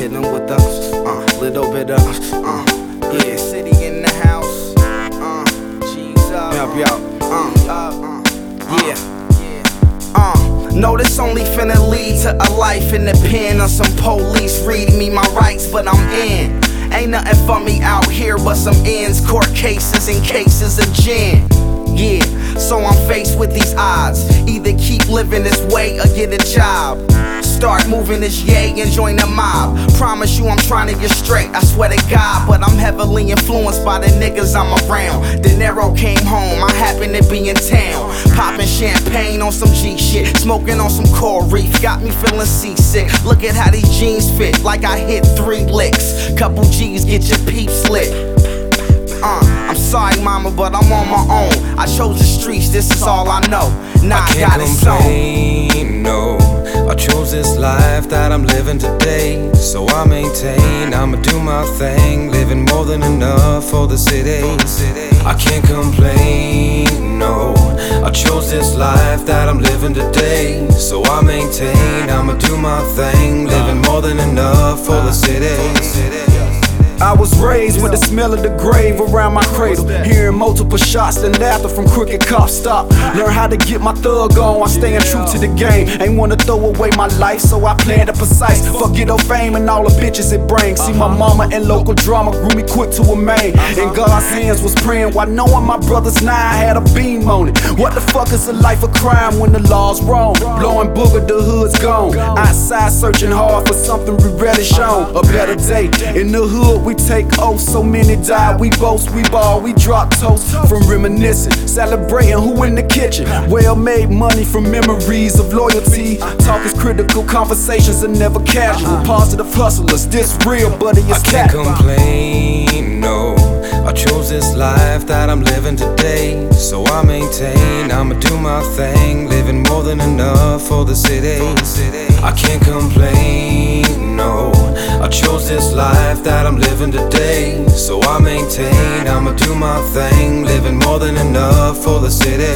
hit 'em with the little bit of yeah, city in the house. G's up. Help you out. Yeah. No, this only finna lead to a life in the pen of some police reading me my rights, but I'm in. Ain't nothing for me out here but some ends, court cases and cases of gin. Yeah, so I'm faced with these odds. Either keep living this way or get a job. Start moving this yay and join the mob. Promise you I'm trying to get straight, I swear to God. But I'm heavily influenced by the niggas I'm around. De Niro came home, I happen to be in town. Popping champagne on some G shit, smoking on some coral reef. Got me feeling seasick. Look at how these jeans fit, like I hit 3 licks. Couple G's, get your peeps lit. I'm sorry mama, but I'm on my own. I chose the streets, this is all I know. Now I got it sewn. No, I chose this life that I'm living today. So I maintain, I'ma do my thing. Living more than enough for the city. I can't complain, no. I chose this life that I'm living today. So I maintain, I'ma do my thing. Living more than enough for the city. I was raised with the smell of the grave around my cradle. Hearing multiple shots and laughter from crooked cops. Stop, learn how to get my thug on while staying true to the game. Ain't wanna throw away my life, so I planned it precise. Forget no fame and all the bitches it brings. See, my mama and local drama grew me quick to a main. In God's hands was praying while knowing my brother's 9 had a beam on it. What the fuck is a life of crime when the law's wrong? Blowing booger, the hood's gone. Outside searching hard for something we rarely shown. A better day in the hood. We take oaths, so many died. We boast, we ball, we drop toast from reminiscing, celebrating who in the kitchen. Well-made money from memories of loyalty. Talk is critical, conversations are never casual. Positive hustlers, this real, buddy, it's cat. I can't complain, no. I chose this life that I'm living today. So I maintain, I'ma do my thing. Living more than enough for the city. I can't complain, no. I chose this life that I'm living today. So I maintain, I'ma do my thing. Living more than enough for the city.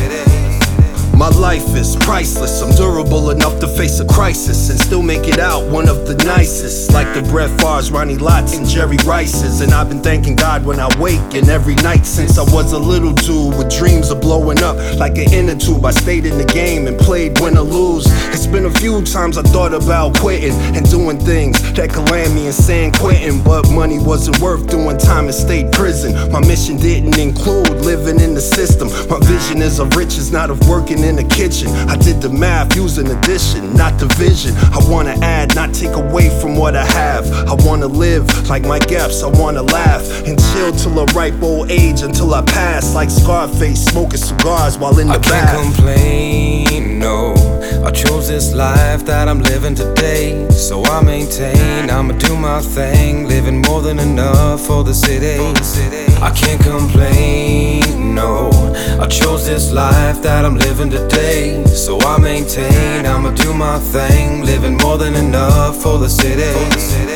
My life is priceless, I'm durable enough to face a crisis and still make it out one of the nicest. Like the Brett Favres, Ronnie Lots, and Jerry Rice's. And I've been thanking God when I wake and every night since I was a little dude with dreams of blowing up like an inner tube. I stayed in the game and played win or lose. It's been a few times I thought about quitting and doing things that could land me in San Quentin, but money wasn't worth doing time in state prison. My mission didn't include living in the system. My vision is of riches, not of working in the kitchen. I did the math using addition, not division. I wanna add, not take away from what I have. I wanna live like Mike Epps, I wanna laugh and chill till a ripe old age, until I pass like Scarface, smoking cigars while in the bath. I can't complain, no. I chose this life that I'm living today. So I maintain, I'ma do my thing. Living more than enough for the city. I can't complain, no. I chose this life that I'm living today. So I maintain, I'ma do my thing. Living more than enough for the city.